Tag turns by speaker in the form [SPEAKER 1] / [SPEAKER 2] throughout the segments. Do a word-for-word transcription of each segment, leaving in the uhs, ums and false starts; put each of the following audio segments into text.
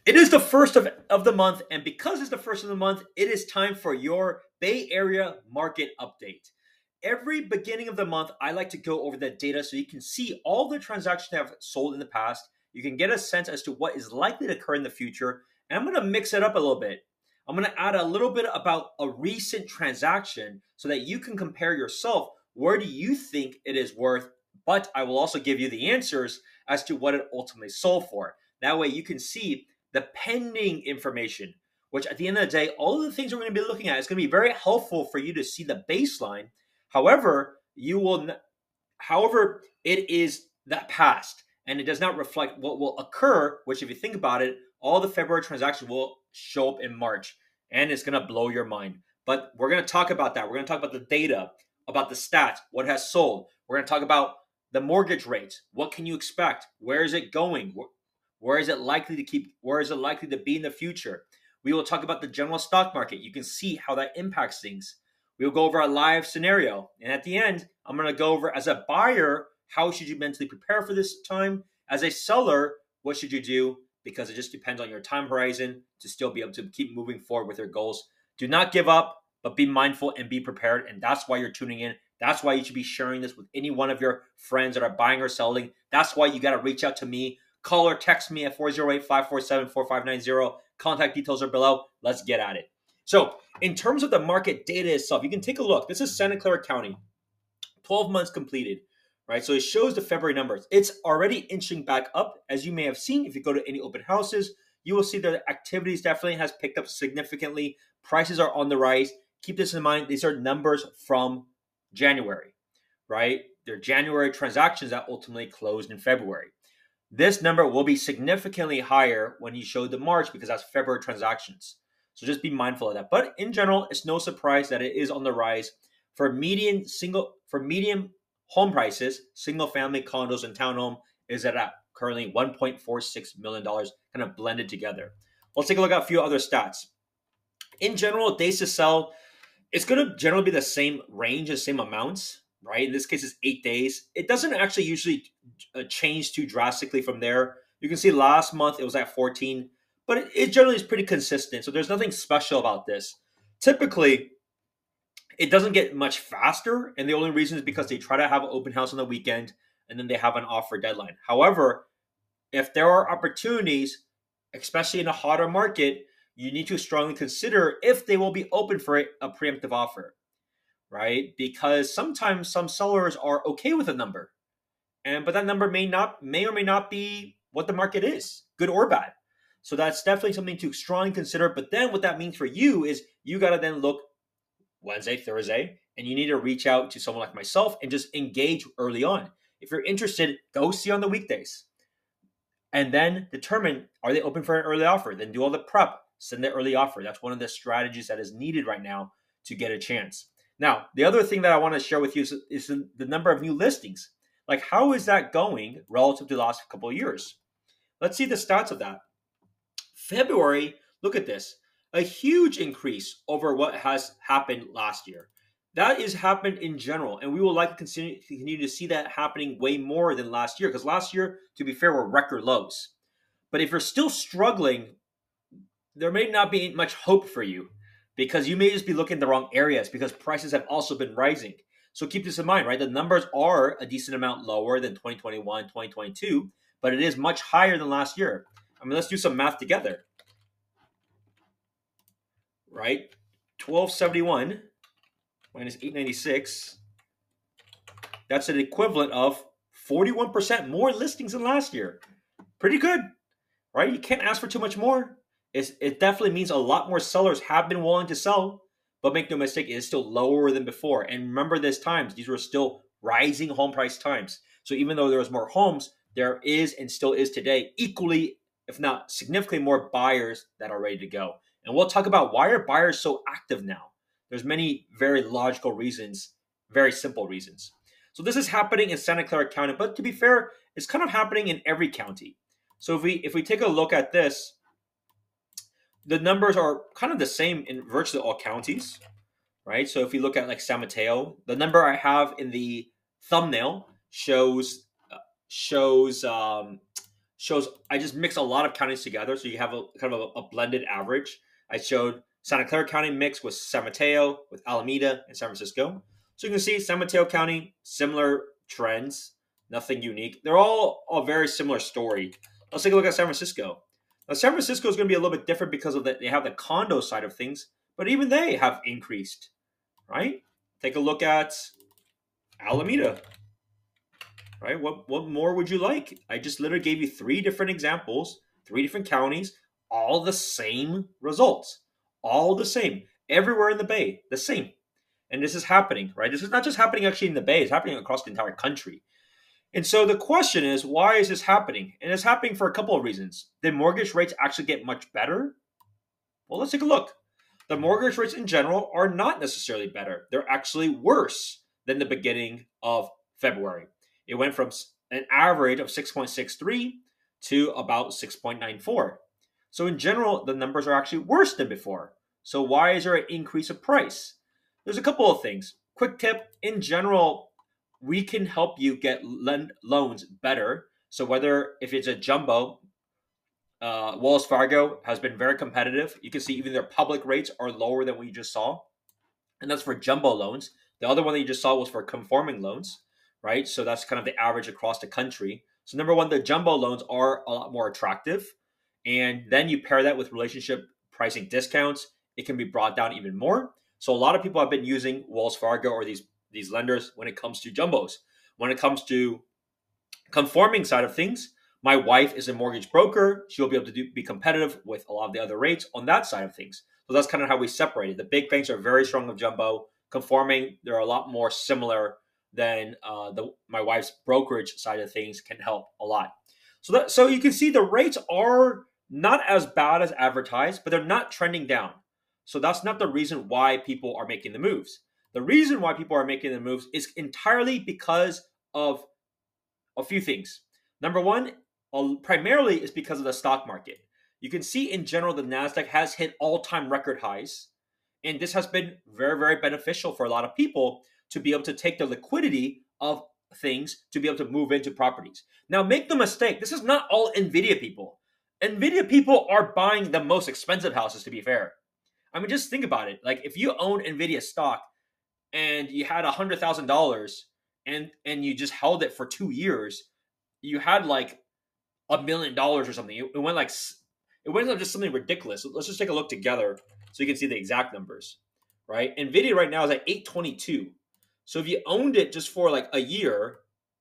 [SPEAKER 1] It is the first of, of the month, and because it's the first of the month, it is time for your Bay Area market update. Every beginning of the month, I like to go over the data so you can see all the transactions that have sold in the past. You can get a sense as to what is likely to occur in the future, and I'm going to mix it up a little bit. I'm going to add a little bit about a recent transaction so that you can compare yourself. Where do you think it is worth? But I will also give you the answers as to what it ultimately sold for. That way you can see the pending information, which at the end of the day, all of the things we're going to be looking at is going to be very helpful for you to see the baseline. However, you will, however, it is that past and it does not reflect what will occur, which if you think about it, all the February transactions will show up in March and it's going to blow your mind. But we're going to talk about that. We're going to talk about the data, about the stats, what has sold. We're going to talk about the mortgage rates. What can you expect? Where is it going? Where is it likely to keep? Where is it likely to be in the future? We will talk about the general stock market. You can see how that impacts things. We will go over a live scenario. And at the end, I'm going to go over as a buyer, how should you mentally prepare for this time? As a seller, what should you do? Because it just depends on your time horizon to still be able to keep moving forward with your goals. Do not give up, but be mindful and be prepared. And that's why you're tuning in. That's why you should be sharing this with any one of your friends that are buying or selling. That's why you got to reach out to me. Call or text me at four oh eight, five four seven, four five nine zero. Contact details are below. Let's get at it. So in terms of the market data itself, you can take a look. This is Santa Clara County, twelve months completed, right? So it shows the February numbers. It's already inching back up. As you may have seen, if you go to any open houses, you will see that the activities definitely has picked up significantly. Prices are on the rise. Keep this in mind. These are numbers from January, right? They're January transactions that ultimately closed in February. This number will be significantly higher when you show the March because that's February transactions. So just be mindful of that. But in general, it's no surprise that it is on the rise. For median single for medium home prices, single family condos and townhome is at currently one point four six million dollars kind of blended together. Let's take a look at a few other stats. In general, days to sell, it's going to generally be the same range, the same amounts. Right? In this case, it's eight days. It doesn't actually usually uh, change too drastically from there. You can see last month it was at fourteen, but it, it generally is pretty consistent. So there's nothing special about this. Typically, it doesn't get much faster, and the only reason is because they try to have an open house on the weekend, and then they have an offer deadline. However, if there are opportunities, especially in a hotter market, you need to strongly consider if they will be open for a, a preemptive offer. Right? Because sometimes some sellers are okay with a number, and but that number may not may or may not be what the market is, good or bad. So that's definitely something to strongly consider. But then what that means for you is you got to then look Wednesday, Thursday, and you need to reach out to someone like myself and just engage early on. If you're interested, go see on the weekdays, and then determine are they open for an early offer. Then do all the prep, send the early offer. That's one of the strategies that is needed right now to get a chance. Now, the other thing that I want to share with you is, is the number of new listings. Like, how is that going relative to the last couple of years? Let's see the stats of that. February, look at this. A huge increase over what has happened last year. That is happened in general, and we will likely continue, continue to see that happening way more than last year, because last year, to be fair, were record lows. But if you're still struggling, there may not be much hope for you, because you may just be looking in the wrong areas because prices have also been rising. So keep this in mind, right? The numbers are a decent amount lower than twenty twenty-one, twenty twenty-two, but it is much higher than last year. I mean, let's do some math together, right? twelve seventy-one minus eight ninety-six, that's an equivalent of forty-one percent more listings than last year. Pretty good, right? You can't ask for too much more. It's, it definitely means a lot more sellers have been willing to sell, but make no mistake, it is still lower than before. And remember this times, these were still rising home price times. So even though there was more homes, there is and still is today equally, if not significantly more buyers that are ready to go. And we'll talk about why are buyers so active now. There's many very logical reasons, very simple reasons. So this is happening in Santa Clara County, but to be fair, it's kind of happening in every county. So if we if we take a look at this, the numbers are kind of the same in virtually all counties, right? So if you look at like San Mateo, the number I have in the thumbnail shows uh, shows um, shows, I just mix a lot of counties together. So you have a kind of a, a blended average. I showed Santa Clara County mixed with San Mateo, with Alameda, and San Francisco. So you can see San Mateo County, similar trends, nothing unique. They're all a very similar story. Let's take a look at San Francisco. Now, San Francisco is going to be a little bit different because of that they have the condo side of things, but even they have increased, right? Take a look at Alameda, right? What what more would you like? I just literally gave you three different examples, three different counties, all the same results, all the same, everywhere in the Bay, the same. And this is happening, right? This is not just happening actually in the Bay; it's happening across the entire country. And so the question is, why is this happening? And it's happening for a couple of reasons. Did mortgage rates actually get much better? Well, let's take a look. The mortgage rates in general are not necessarily better. They're actually worse than the beginning of February. It went from an average of six point six three to about six point nine four. So in general, the numbers are actually worse than before. So why is there an increase of price? There's a couple of things. Quick tip, in general, we can help you get lend loans better. So whether if it's a jumbo, uh, Wells Fargo has been very competitive. You can see even their public rates are lower than what you just saw. And that's for jumbo loans. The other one that you just saw was for conforming loans, right? So that's kind of the average across the country. So number one, the jumbo loans are a lot more attractive. And then you pair that with relationship pricing discounts, it can be brought down even more. So a lot of people have been using Wells Fargo or these these lenders when it comes to jumbos. When it comes to conforming side of things, my wife is a mortgage broker. She'll be able to do, be competitive with a lot of the other rates on that side of things. So that's kind of how we separate it. The big banks are very strong of jumbo. Conforming, they're a lot more similar than uh, the my wife's brokerage side of things can help a lot. So that so you can see the rates are not as bad as advertised, but they're not trending down. So that's not the reason why people are making the moves. The reason why people are making the moves is entirely because of a few things. Number one, primarily is because of the stock market. You can see in general the NASDAQ has hit all-time record highs. And this has been very, very beneficial for a lot of people to be able to take the liquidity of things to be able to move into properties. Now, make no mistake, this is not all NVIDIA people. NVIDIA people are buying the most expensive houses, to be fair. I mean, just think about it. Like if you own NVIDIA stock, and you had one hundred thousand dollars and and you just held it for two years, you had like a million dollars or something. It, it went like, it went up just something ridiculous. Let's just take a look together so you can see the exact numbers, right? NVIDIA right now is at eight twenty-two. So if you owned it just for like a year,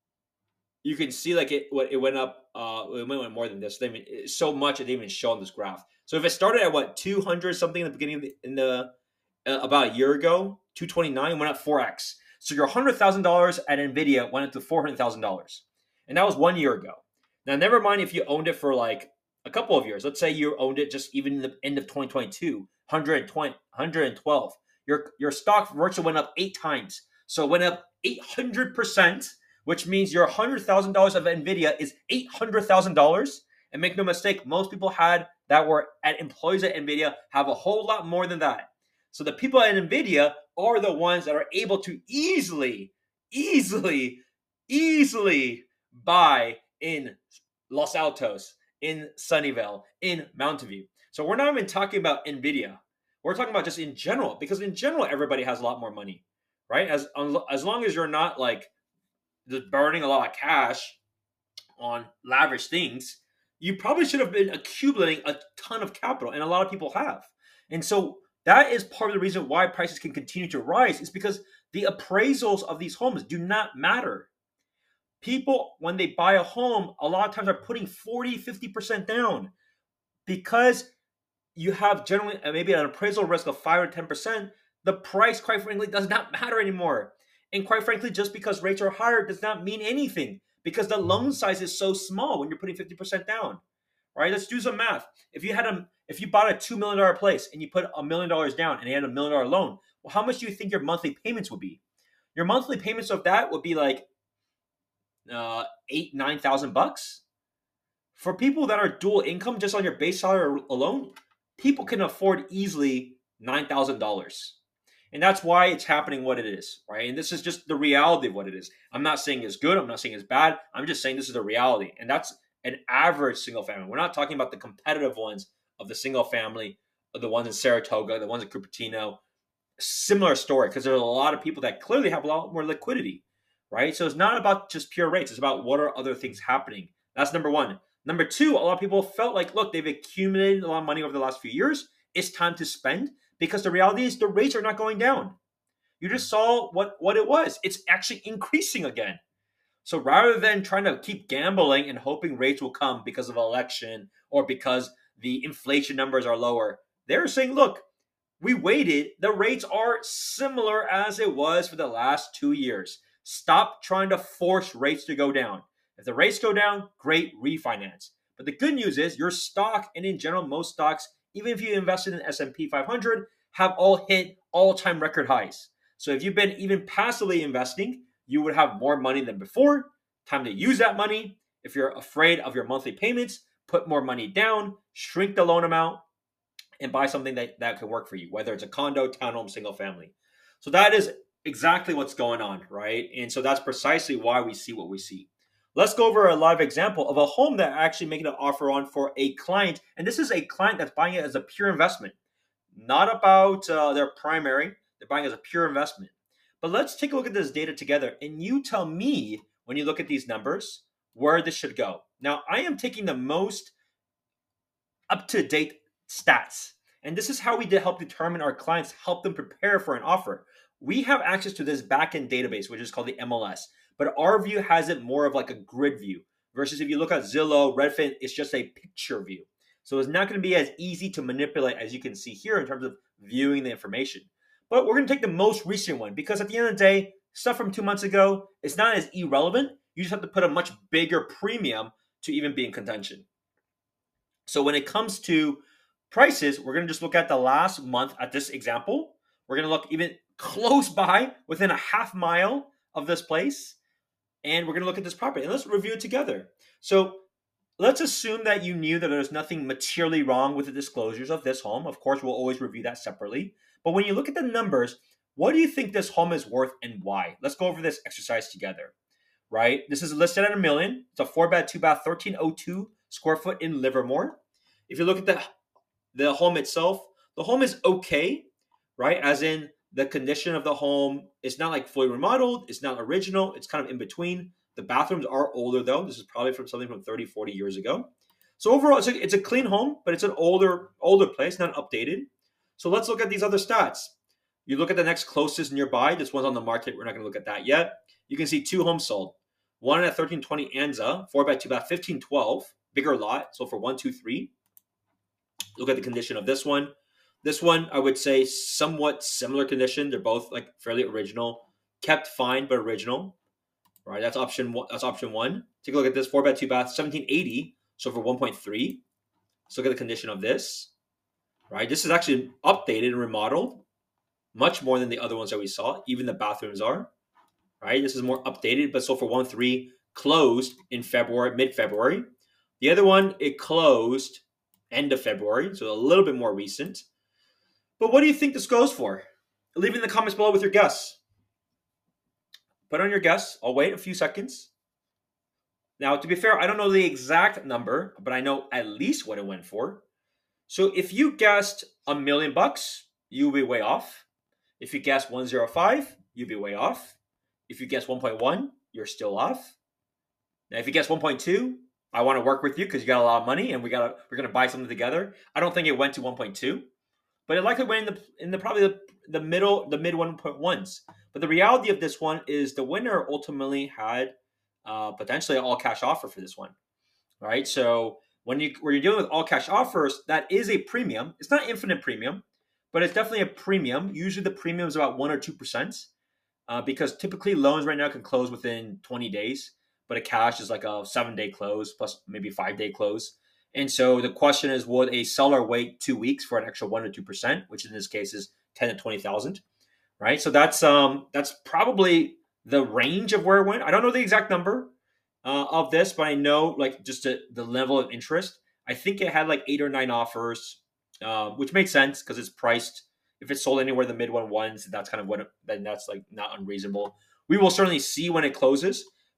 [SPEAKER 1] you can see like it it went up, uh, it went more than this. They mean, so much it didn't even show on this graph. So if it started at what, two hundred something in the beginning of the, in the, uh, about a year ago, two twenty-nine, went up four x. So your one hundred thousand dollars at NVIDIA went up to four hundred thousand dollars. And that was one year ago. Now, never mind if you owned it for like a couple of years. Let's say you owned it just even in the end of twenty twenty-two, one hundred twenty, one hundred twelve. Your, your stock virtually went up eight times. So it went up eight hundred percent, which means your one hundred thousand dollars of NVIDIA is eight hundred thousand dollars. And make no mistake, most people had that were at employees at NVIDIA have a whole lot more than that. So the people at NVIDIA are the ones that are able to easily, easily, easily buy in Los Altos, in Sunnyvale, in Mountain View. So we're not even talking about NVIDIA. We're talking about just in general, because in general, everybody has a lot more money, right? As, as long as you're not like just burning a lot of cash on lavish things, you probably should have been accumulating a ton of capital, and a lot of people have. And so that is part of the reason why prices can continue to rise, is because the appraisals of these homes do not matter. People, when they buy a home, a lot of times are putting forty, fifty percent down because you have generally maybe an appraisal risk of five or ten percent. The price, quite frankly, does not matter anymore. And quite frankly, just because rates are higher does not mean anything, because the loan size is so small when you're putting fifty percent down. Right? Let's do some math. If you had a, if you bought a two million dollars place and you put a million dollars down and you had a million dollar loan, well, how much do you think your monthly payments would be? Your monthly payments of that would be like uh, eight, nine thousand bucks. For people that are dual income, just on your base salary alone, people can afford easily nine thousand dollars. And that's why it's happening what it is, right? And this is just the reality of what it is. I'm not saying it's good. I'm not saying it's bad. I'm just saying this is the reality. And that's an average single family. We're not talking about the competitive ones of the single family, of the ones in Saratoga, the ones in Cupertino. Similar story, because there's a lot of people that clearly have a lot more liquidity, right? So it's not about just pure rates. It's about what are other things happening. That's number one. Number two, a lot of people felt like, look, they've accumulated a lot of money over the last few years. It's time to spend, because the reality is the rates are not going down. You just saw what, what it was. It's actually increasing again. So rather than trying to keep gambling and hoping rates will come because of an election or because the inflation numbers are lower, they're saying, look, we waited. The rates are similar as it was for the last two years. Stop trying to force rates to go down. If the rates go down, great, refinance. But the good news is your stock, and in general, most stocks, even if you invested in S and P five hundred, have all hit all-time record highs. So if you've been even passively investing, you would have more money than before. Time to use that money. If you're afraid of your monthly payments, put more money down, shrink the loan amount, and buy something that, that can work for you, whether it's a condo, townhome, single family. So that is exactly what's going on, right? And so that's precisely why we see what we see. Let's go over a live example of a home that actually making an offer on for a client. And this is a client that's buying it as a pure investment, not about uh, their primary. They're buying it as a pure investment. But let's take a look at this data together. And you tell me, when you look at these numbers, where this should go. Now, I am taking the most up-to-date stats. And this is how we did help determine our clients, help them prepare for an offer. We have access to this backend database, which is called the M L S. But our view has it more of like a grid view. Versus if you look at Zillow, Redfin, it's just a picture view. So it's not going to be as easy to manipulate as you can see here in terms of viewing the information. But we're going to take the most recent one, because at the end of the day, stuff from two months ago is not as irrelevant. You just have to put a much bigger premium to even be in contention. So when it comes to prices, we're going to just look at the last month at this example. We're going to look even close by, within a half mile of this place. And we're going to look at this property. And let's review it together. So let's assume that you knew that there's nothing materially wrong with the disclosures of this home. Of course, we'll always review that separately. But when you look at the numbers, what do you think this home is worth and why? Let's go over this exercise together, right? This is listed at a million. It's a four bed, two bath, thirteen oh two square foot in Livermore. If you look at the, the home itself, the home is okay, right? As in the condition of the home, it's not like fully remodeled. It's not original. It's kind of in between. The bathrooms are older though. This is probably from something from thirty, forty years ago. So overall, it's a, it's a clean home, but it's an older, older place, not updated. So let's look at these other stats. You look at the next closest nearby. This one's on the market. We're not going to look at that yet. You can see two homes sold. One at thirteen twenty Anza, four bed, two bath, fifteen twelve, bigger lot. So for one, two, three. Look at the condition of this one. This one, I would say, somewhat similar condition. They're both like fairly original, kept fine but original. Right, that's option one. That's option one. Take a look at this four bed, two bath, seventeen eighty. So for one point three. Let's look at the condition of this. Right, this is actually updated and remodeled, much more than the other ones that we saw. Even the bathrooms are. Right, this is more updated, but so for one three, closed in February, mid February. The other one, it closed end of February, so a little bit more recent. But what do you think this goes for? Leave it in the comments below with your guess. Put on your guess. I'll wait a few seconds. Now, to be fair, I don't know the exact number, but I know at least what it went for. So if you guessed a million bucks, you'll be way off. If you guessed one oh five, you'll be way off. If you guessed one point one, you're still off. Now, if you guessed one point two, I want to work with you because you got a lot of money and we got we're going to buy something together. I don't think it went to one point two, but it likely went in the in the probably the, the middle, the mid one point ones. But the reality of this one is the winner ultimately had uh, potentially an all cash offer for this one. All right. So when you when you're dealing with all cash offers, that is a premium. It's not infinite premium, but it's definitely a premium. Usually the premium is about one or two percent, uh, because typically loans right now can close within twenty days, but a cash is like a seven day close plus maybe five day close. And so the question is, would a seller wait two weeks for an extra one or two percent, which in this case is ten to twenty thousand, right? So that's um that's probably the range of where it went. I don't know the exact number uh, of this, but I know like just a, the level of interest. I think it had like eight or nine offers, uh, which makes sense because it's priced. If it's sold anywhere in the mid one ones, that's kind of what it, then that's like not unreasonable. We will certainly see when it closes,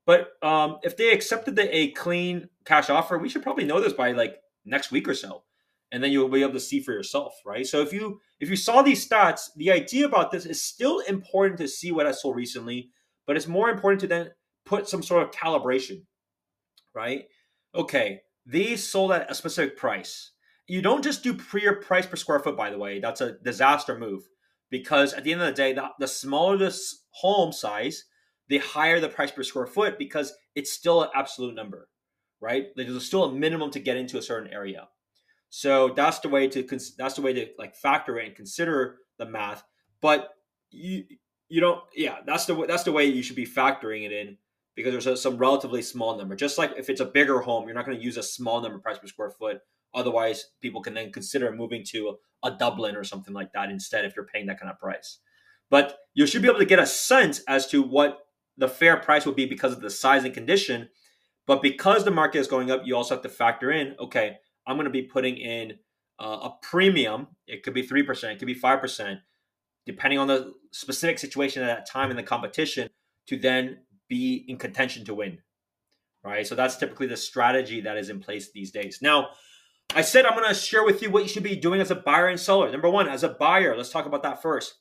[SPEAKER 1] But um, if they accepted the, a clean cash offer, we should probably know this by like next week or so, and then you'll be able to see for yourself, right? So if you if you saw these stats, the idea about this is still important to see what I sold recently, but it's more important to then put some sort of calibration, right? Okay, these sold at a specific price. You don't just do pre price per square foot, by the way. That's a disaster move because at the end of the day, the, the smaller the home size, the higher the price per square foot because it's still an absolute number, right? There's still a minimum to get into a certain area. So that's the way to that's the way to like factor in and consider the math. But you you don't yeah that's the that's the way you should be factoring it in because there's a, some relatively small number. Just like if it's a bigger home, you're not going to use a small number price per square foot. Otherwise, people can then consider moving to a, a Dublin or something like that instead if you're paying that kind of price. But you should be able to get a sense as to what the fair price would be because of the size and condition. But because the market is going up, you also have to factor in, okay, I'm going to be putting in uh, a premium. It could be three percent, it could be five percent, depending on the specific situation at that time in the competition to then be in contention to win, right? So that's typically the strategy that is in place these days. Now, I said I'm going to share with you what you should be doing as a buyer and seller. Number one, as a buyer, let's talk about that first.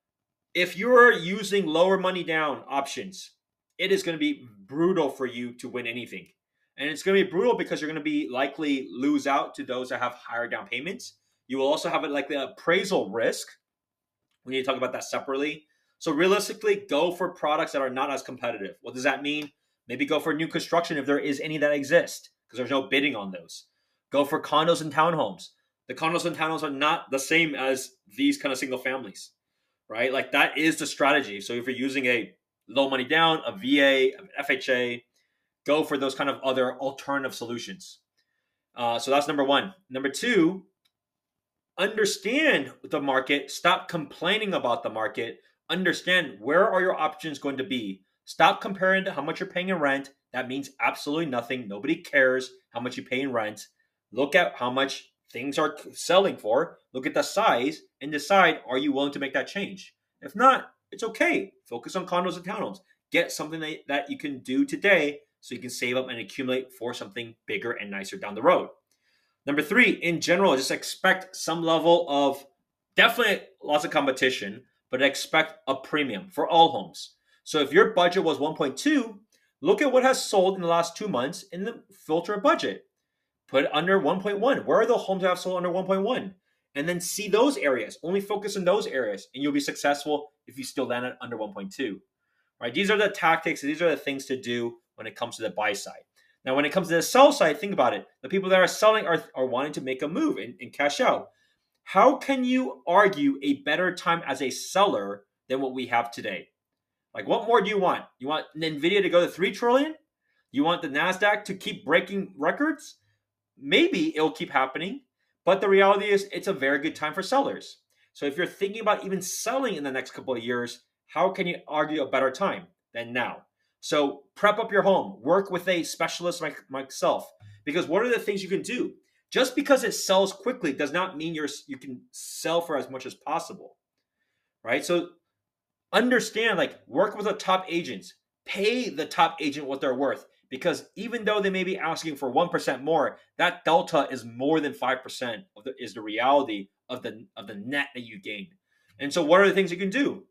[SPEAKER 1] If you're using lower money down options, it is going to be brutal for you to win anything. And it's going to be brutal because you're going to be likely lose out to those that have higher down payments. You will also have it like the appraisal risk. We need to talk about that separately. So realistically, go for products that are not as competitive. What does that mean? Maybe go for new construction if there is any that exist because there's no bidding on those. Go for condos and townhomes. The condos and townhomes are not the same as these kind of single families, right? Like that is the strategy. So if you're using a low money down, a V A, an F H A, go for those kind of other alternative solutions. Uh, so that's number one. Number two, understand the market. Stop complaining about the market. Understand where are your options going to be. Stop comparing to how much you're paying in rent. That means absolutely nothing. Nobody cares how much you pay in rent. Look at how much things are selling for. Look at the size and decide, are you willing to make that change? If not, it's okay. Focus on condos and townhomes. Get something that, that you can do today so you can save up and accumulate for something bigger and nicer down the road. Number three, in general, just expect some level of, definitely lots of competition, but expect a premium for all homes. So if your budget was one point two, look at what has sold in the last two months and then filter a budget. Put it under one point one. Where are the homes that have sold under one point one? And then see those areas. Only focus on those areas, and you'll be successful if you still land at under one point two. Right? These are the tactics. These are the things to do when it comes to the buy side. Now, when it comes to the sell side, think about it. The people that are selling are, are wanting to make a move and, and cash out. How can you argue a better time as a seller than what we have today? Like, what more do you want? You want NVIDIA to go to three trillion dollars? You want the NASDAQ to keep breaking records? Maybe it'll keep happening, but the reality is it's a very good time for sellers. So if you're thinking about even selling in the next couple of years, how can you argue a better time than now? So prep up your home, work with a specialist like myself, because what are the things you can do? Just because it sells quickly does not mean you're you can sell for as much as possible, right? So understand, like, work with the top agents, pay the top agent what they're worth, because even though they may be asking for one percent more, that delta is more than five percent of the, is the reality of the, of the net that you gain. And so what are the things you can do?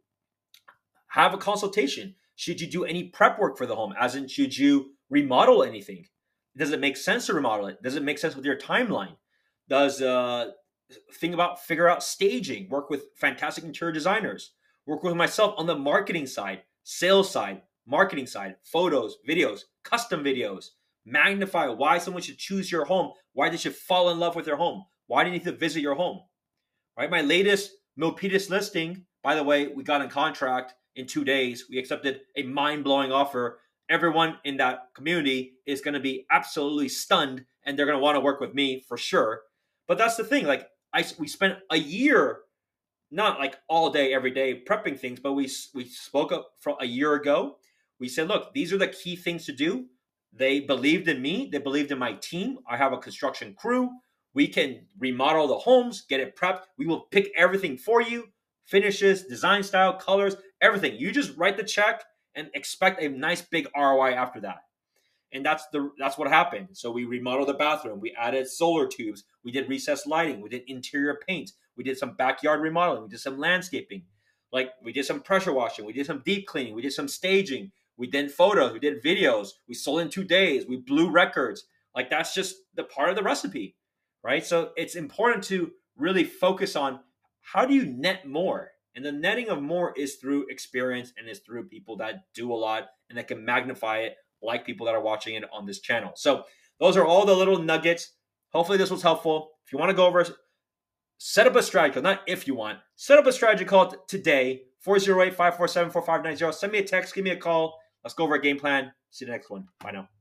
[SPEAKER 1] Have a consultation. Should you do any prep work for the home? As in, should you remodel anything? Does it make sense to remodel it? Does it make sense with your timeline? Does uh, think about, figure out staging, work with fantastic interior designers, work with myself on the marketing side, sales side, marketing side, photos, videos, custom videos, magnify why someone should choose your home, why they should fall in love with their home, why they need to visit your home, right? My latest Milpitas listing, by the way, we got in contract in two days. We accepted a mind-blowing offer. Everyone in that community is going to be absolutely stunned, and they're going to want to work with me for sure. But that's the thing. Like, I, we spent a year, not like all day, every day prepping things, but we, we spoke up from a year ago. We said, look, these are the key things to do. They believed in me. They believed in my team. I have a construction crew. We can remodel the homes, get it prepped. We will pick everything for you. Finishes, design style, colors, everything. You just write the check and expect a nice big R O I after that. And that's the that's what happened. So we remodeled the bathroom. We added solar tubes. We did recessed lighting. We did interior paint. We did some backyard remodeling. We did some landscaping. Like we did some pressure washing. We did some deep cleaning. We did some staging. We did photos. We did videos. We sold in two days. We blew records. Like that's just the part of the recipe, right? So it's important to really focus on how do you net more? And the netting of more is through experience and is through people that do a lot and that can magnify it, like people that are watching it on this channel. So those are all the little nuggets. Hopefully this was helpful. If you want to go over, set up a strategy call, not if you want, set up a strategy call t- today, four oh eight, five four seven, four five nine zero. Send me a text, give me a call. Let's go over a game plan. See you the next one. Bye now.